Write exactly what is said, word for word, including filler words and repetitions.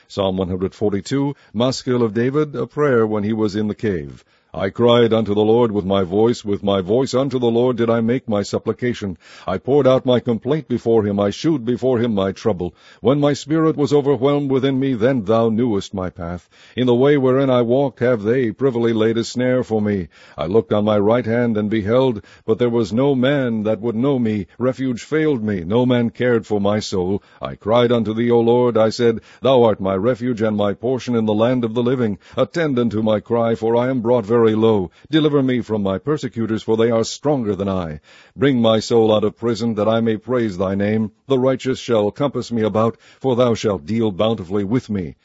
Psalm one forty-two, Maskil of David, a prayer when he was in the cave. I cried unto the Lord with my voice, with my voice unto the Lord did I make my supplication. I poured out my complaint before him, I shewed before him my trouble. When my spirit was overwhelmed within me, then thou knewest my path. In the way wherein I walked have they privily laid a snare for me. I looked on my right hand and beheld, but there was no man that would know me. Refuge failed me, no man cared for my soul. I cried unto thee, O Lord, I said, Thou art my refuge and my portion in the land of the living. Attend unto my cry, for I am brought very low. Deliver me from my persecutors, for they are stronger than I. Bring my soul out of prison, that I may praise thy name. The righteous shall compass me about, for thou shalt deal bountifully with me.